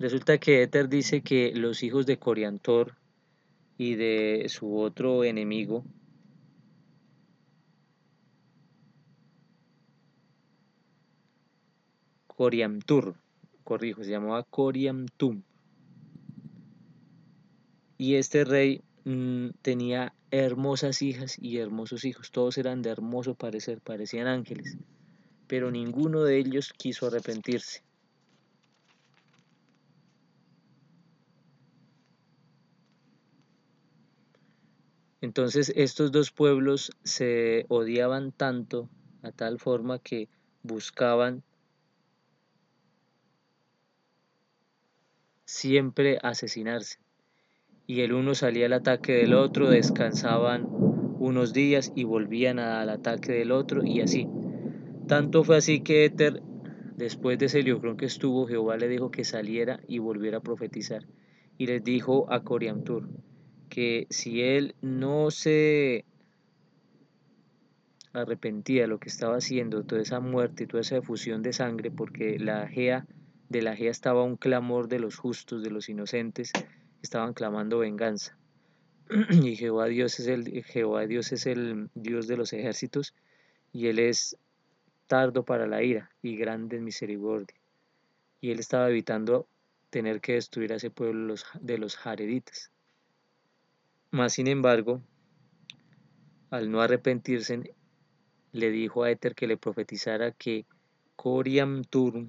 Resulta que Éter dice que los hijos de Coriantor y de su otro enemigo, Coriantur, corrijo, se llamaba Coriantum, y este rey tenía hermosas hijas y hermosos hijos, todos eran de hermoso parecer, parecían ángeles, pero ninguno de ellos quiso arrepentirse. Entonces estos dos pueblos se odiaban tanto, a tal forma que buscaban siempre asesinarse. Y el uno salía al ataque del otro, descansaban unos días y volvían al ataque del otro y así. Tanto fue así que Éter, después de ese liofrón que estuvo, Jehová le dijo que saliera y volviera a profetizar. Y les dijo a Coriantur que si él no se arrepentía de lo que estaba haciendo, toda esa muerte, toda esa efusión de sangre, porque de la Gea estaba un clamor de los justos, de los inocentes, estaban clamando venganza. Y Jehová Dios es el Dios de los ejércitos, y él es tardo para la ira y grande en misericordia. Y él estaba evitando tener que destruir a ese pueblo de los jareditas. Mas sin embargo, al no arrepentirse, le dijo a Éter que le profetizara que Coriam Tum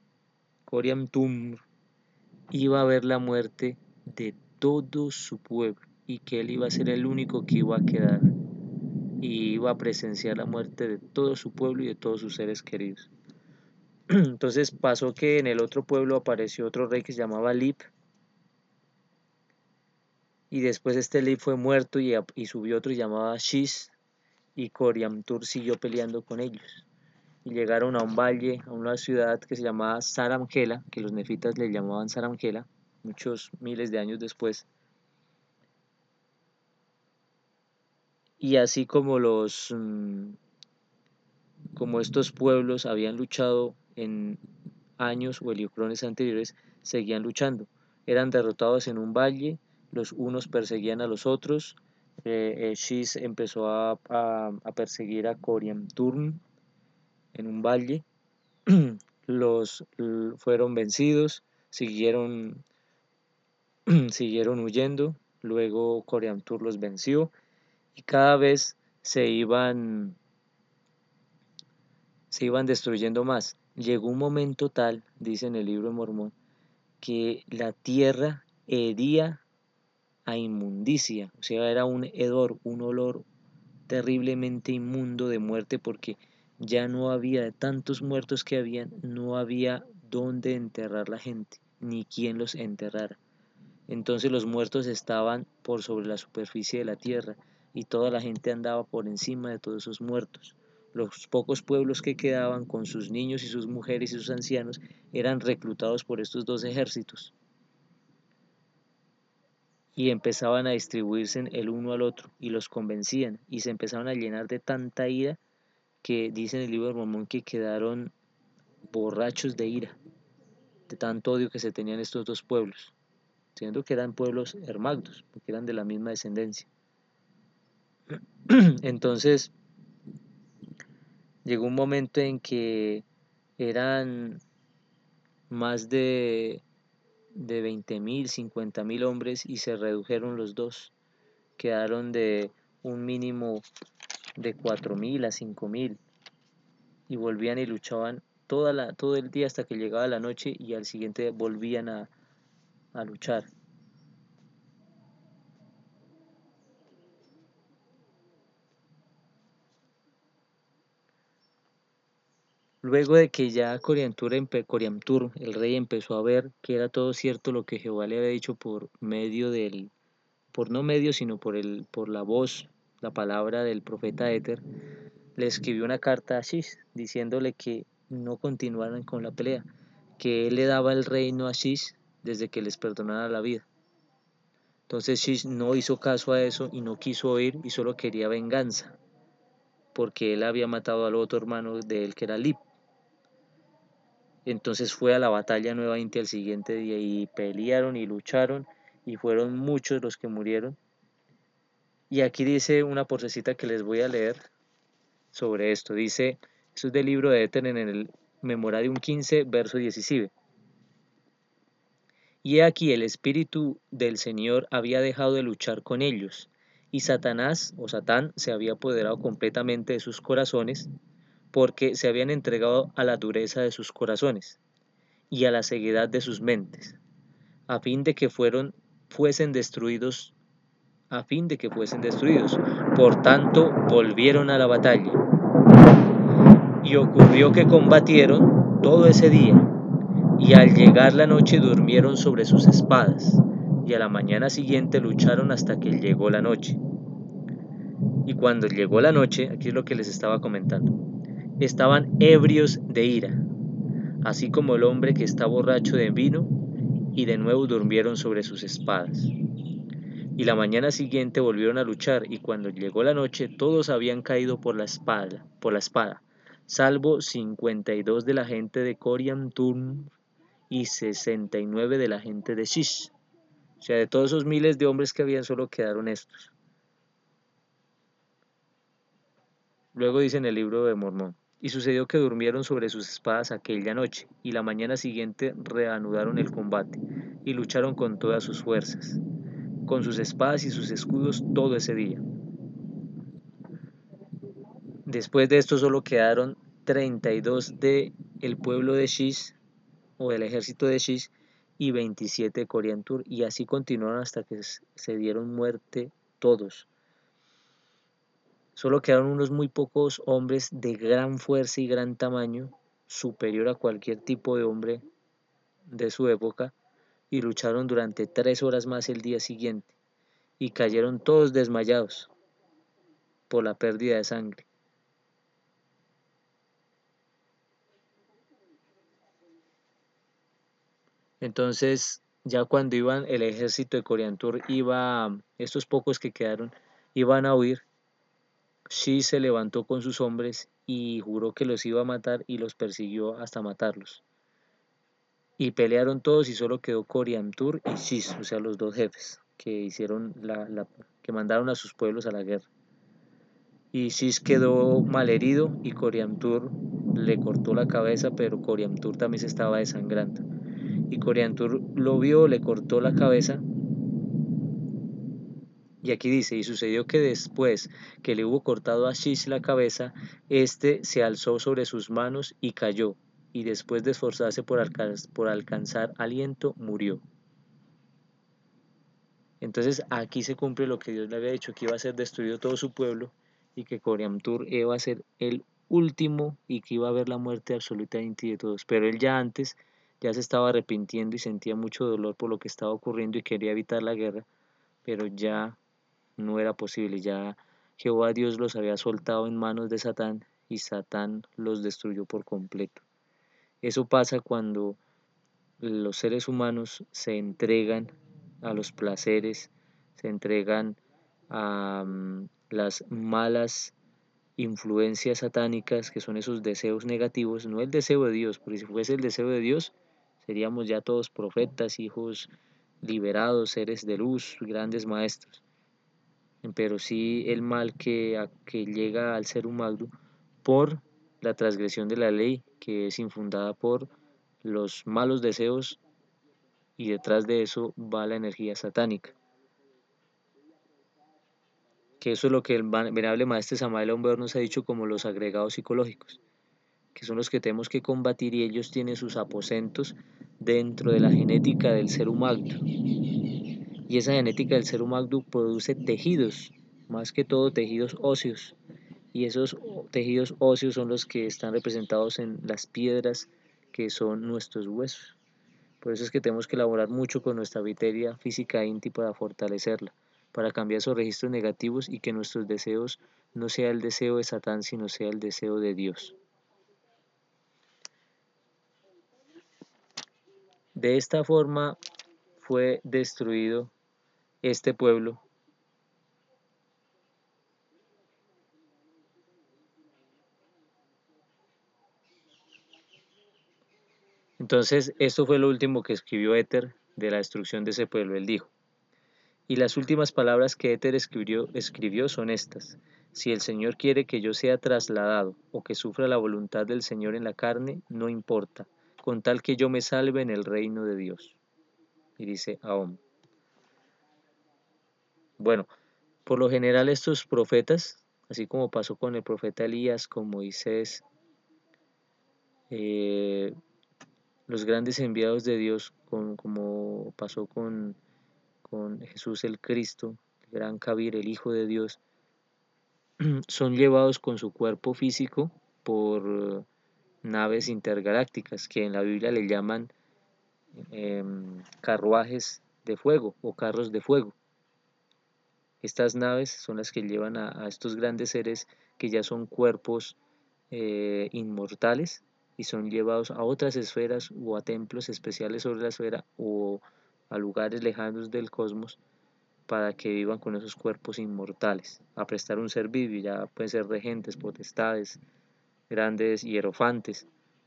iba a ver la muerte de todo su pueblo y que él iba a ser el único que iba a quedar y iba a presenciar la muerte de todo su pueblo y de todos sus seres queridos. Entonces pasó que en el otro pueblo apareció otro rey que se llamaba Lip, y después este Lip fue muerto y subió otro llamado Shish, y Coriantur siguió peleando con ellos. Y llegaron a un valle, a una ciudad que se llamaba Saramgela, que los nefitas le llamaban Saramgela, muchos miles de años después. Y así como como estos pueblos habían luchado en años o heliocrones anteriores, seguían luchando. Eran derrotados en un valle, los unos perseguían a los otros. Shis empezó a perseguir a Corianturn en un valle. Fueron vencidos, siguieron huyendo. Luego Coriantur los venció y cada vez se iban destruyendo más. Llegó un momento tal, dice en el libro de Mormón, que la tierra hedía a inmundicia, o sea, era un hedor, un olor terriblemente inmundo de muerte, porque ya no había, de tantos muertos que habían, no había dónde enterrar la gente, ni quién los enterrara. Entonces los muertos estaban por sobre la superficie de la tierra y toda la gente andaba por encima de todos esos muertos. Los pocos pueblos que quedaban con sus niños y sus mujeres y sus ancianos eran reclutados por estos dos ejércitos y empezaban a distribuirse el uno al otro y los convencían y se empezaban a llenar de tanta ira que dice en el libro de Mormón que quedaron borrachos de ira, de tanto odio que se tenían estos dos pueblos, siendo que eran pueblos hermagdos, porque eran de la misma descendencia. Entonces llegó un momento en que eran más de 20.000, 50.000 hombres y se redujeron los dos. Quedaron de un mínimo de 4.000 a 5.000 y volvían y luchaban todo el día hasta que llegaba la noche y al siguiente volvían a luchar. Luego de que ya Coriantur, el rey, empezó a ver que era todo cierto lo que Jehová le había dicho por no medio, sino por la voz, la palabra del profeta Éter, le escribió una carta a Shish diciéndole que no continuaran con la pelea, que él le daba el reino a Shish desde que les perdonara la vida. Entonces Shish no hizo caso a eso y no quiso oír y solo quería venganza, porque él había matado al otro hermano de él que era Lip. Entonces fue a la batalla nuevamente al siguiente día y pelearon y lucharon y fueron muchos los que murieron. Y aquí dice una porcecita que les voy a leer sobre esto. Dice, esto es del libro de Éter en el Memorarium 15, verso 17. Y he aquí el Espíritu del Señor había dejado de luchar con ellos, y Satanás o Satán se había apoderado completamente de sus corazones, porque se habían entregado a la dureza de sus corazones y a la ceguedad de sus mentes, a fin de que fuesen destruidos, a fin de que fuesen destruidos. Por tanto, volvieron a la batalla. Y ocurrió que combatieron todo ese día, y al llegar la noche durmieron sobre sus espadas, y a la mañana siguiente lucharon hasta que llegó la noche. Y cuando llegó la noche, aquí es lo que les estaba comentando, estaban ebrios de ira, así como el hombre que está borracho de vino, y de nuevo durmieron sobre sus espadas. Y la mañana siguiente volvieron a luchar, y cuando llegó la noche, todos habían caído por la espada, salvo 52 de la gente de Coriam Turn y 69 de la gente de Shish. O sea, de todos esos miles de hombres que habían, solo quedaron estos. Luego dice en el libro de Mormón, y sucedió que durmieron sobre sus espadas aquella noche, y la mañana siguiente reanudaron el combate, y lucharon con todas sus fuerzas, con sus espadas y sus escudos todo ese día. Después de esto solo quedaron 32 del pueblo de Shish, o del ejército de Shish, y 27 de Coriantur, y así continuaron hasta que se dieron muerte todos. Solo quedaron unos muy pocos hombres de gran fuerza y gran tamaño, superior a cualquier tipo de hombre de su época, y lucharon durante 3 horas más el día siguiente, y cayeron todos desmayados por la pérdida de sangre. Entonces, ya cuando iban, el ejército de Coriantur iba, estos pocos que quedaron, iban a huir, Shi se levantó con sus hombres y juró que los iba a matar y los persiguió hasta matarlos. Y pelearon todos y solo quedó Coriantur y Shish, o sea, los dos jefes que hicieron que mandaron a sus pueblos a la guerra. Y Shish quedó malherido y Coriantur le cortó la cabeza, pero Coriantur también se estaba desangrando. Y Coriantur lo vio, le cortó la cabeza. Y aquí dice, y sucedió que después que le hubo cortado a Shish la cabeza, éste se alzó sobre sus manos y cayó, y después de esforzarse por alcanzar aliento, murió. Entonces aquí se cumple lo que Dios le había dicho, que iba a ser destruido todo su pueblo, y que Coriantur iba a ser el último, y que iba a haber la muerte absolutamente de todos. Pero él ya antes, ya se estaba arrepintiendo y sentía mucho dolor por lo que estaba ocurriendo y quería evitar la guerra, pero ya no era posible, ya Jehová Dios los había soltado en manos de Satán y Satán los destruyó por completo. Eso pasa cuando los seres humanos se entregan a los placeres, se entregan a las malas influencias satánicas, que son esos deseos negativos, no el deseo de Dios, porque si fuese el deseo de Dios, seríamos ya todos profetas, hijos liberados, seres de luz, grandes maestros. Pero sí el mal que llega al ser humano por la transgresión de la ley, que es infundada por los malos deseos, y detrás de eso va la energía satánica. Que eso es lo que el venerable maestro Samael Aumber nos ha dicho como los agregados psicológicos, que son los que tenemos que combatir, y ellos tienen sus aposentos dentro de la genética del ser humano. Y esa genética del ser humano produce tejidos, más que todo tejidos óseos, y esos tejidos óseos son los que están representados en las piedras que son nuestros huesos. Por eso es que tenemos que elaborar mucho con nuestra materia física íntima para fortalecerla, para cambiar esos registros negativos y que nuestros deseos no sea el deseo de Satán, sino sea el deseo de Dios. De esta forma fue destruido este pueblo. Entonces, esto fue lo último que escribió Éter de la destrucción de ese pueblo. Él dijo: y las últimas palabras que Éter escribió son estas: si el Señor quiere que yo sea trasladado o que sufra la voluntad del Señor en la carne, no importa, con tal que yo me salve en el reino de Dios. Y dice Ahom. Bueno, por lo general estos profetas, así como pasó con el profeta Elías, con Moisés, eh, los grandes enviados de Dios, como pasó con Jesús el Cristo, el gran Kabir, el Hijo de Dios, son llevados con su cuerpo físico por naves intergalácticas, que en la Biblia le llaman carruajes de fuego o carros de fuego. Estas naves son las que llevan a estos grandes seres que ya son cuerpos inmortales y son llevados a otras esferas o a templos especiales sobre la esfera o a lugares lejanos del cosmos para que vivan con esos cuerpos inmortales, a prestar un servicio. Ya pueden ser regentes, potestades, grandes hierofantes,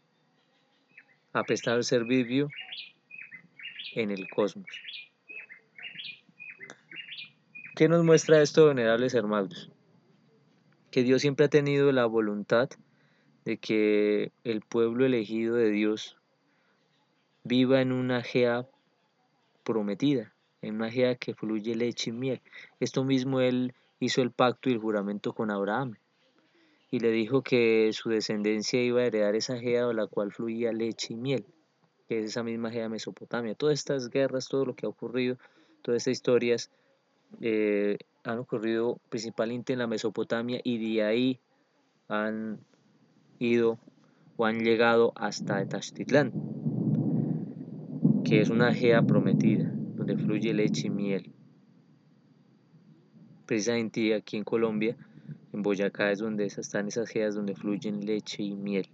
a prestar un servicio en el cosmos. ¿Qué nos muestra esto, venerables hermanos? Que Dios siempre ha tenido la voluntad de que el pueblo elegido de Dios viva en una Gea prometida, en una Gea que fluye leche y miel. Esto mismo Él hizo el pacto y el juramento con Abraham, y le dijo que su descendencia iba a heredar esa Gea de la cual fluía leche y miel, que es esa misma Gea de Mesopotamia. Todas estas guerras, todo lo que ha ocurrido, todas estas historias han ocurrido principalmente en la Mesopotamia, y de ahí han ido o han llegado hasta Tenochtitlán, que es una Gea prometida, donde fluye leche y miel. Precisamente aquí en Colombia, en Boyacá, es donde están esas Geas donde fluyen leche y miel.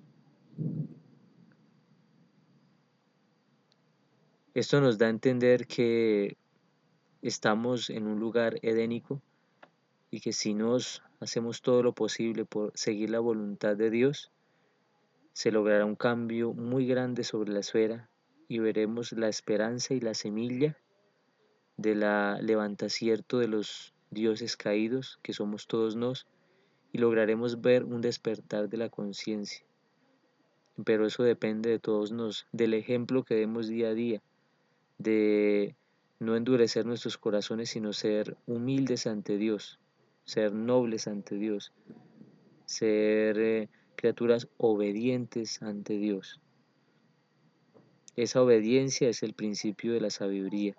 Esto nos da a entender que estamos en un lugar edénico y que si nos hacemos todo lo posible por seguir la voluntad de Dios, se logrará un cambio muy grande sobre la esfera y veremos la esperanza y la semilla de la levantacierto de los dioses caídos, que somos todos nos, y lograremos ver un despertar de la conciencia. Pero eso depende de todos nos, del ejemplo que demos día a día, de no endurecer nuestros corazones, sino ser humildes ante Dios, ser nobles ante Dios, ser criaturas obedientes ante Dios. Esa obediencia es el principio de la sabiduría.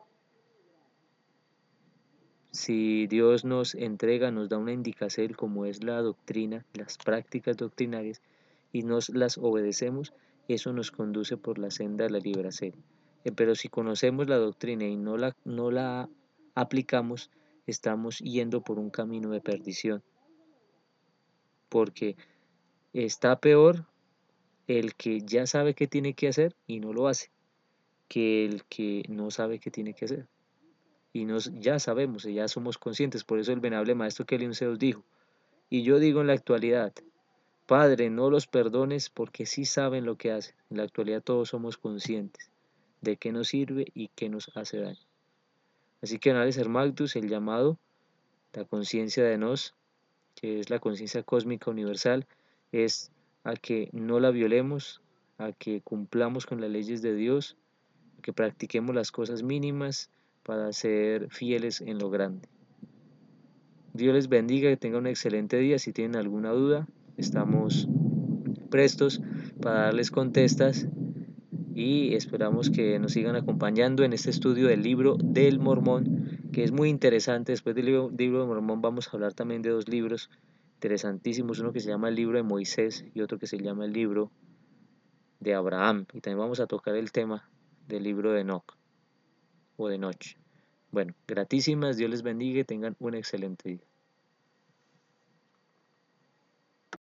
Si Dios nos entrega, nos da una indicación como es la doctrina, las prácticas doctrinarias, y nos las obedecemos, eso nos conduce por la senda de la liberación. Pero si conocemos la doctrina y no la aplicamos, estamos yendo por un camino de perdición, porque está peor el que ya sabe qué tiene que hacer y no lo hace, que el que no sabe qué tiene que hacer. Y ya sabemos, ya somos conscientes. Por eso el venerable maestro Kelly Zeus dijo: y yo digo en la actualidad, Padre, no los perdones porque sí saben lo que hacen. En la actualidad todos somos conscientes de qué nos sirve y qué nos hace daño. Así que, Anales Hermagdus, el llamado, la conciencia de nos, que es la conciencia cósmica universal, es a que no la violemos, a que cumplamos con las leyes de Dios, a que practiquemos las cosas mínimas para ser fieles en lo grande. Dios les bendiga, que tengan un excelente día. Si tienen alguna duda, estamos prestos para darles contestas, y esperamos que nos sigan acompañando en este estudio del libro del Mormón, que es muy interesante. Después del libro del Mormón vamos a hablar también de dos libros interesantísimos, uno que se llama el libro de Moisés y otro que se llama el libro de Abraham, y también vamos a tocar el tema del libro de Enoch o de Noch. Bueno, gratísimas, Dios les bendiga y tengan un excelente día.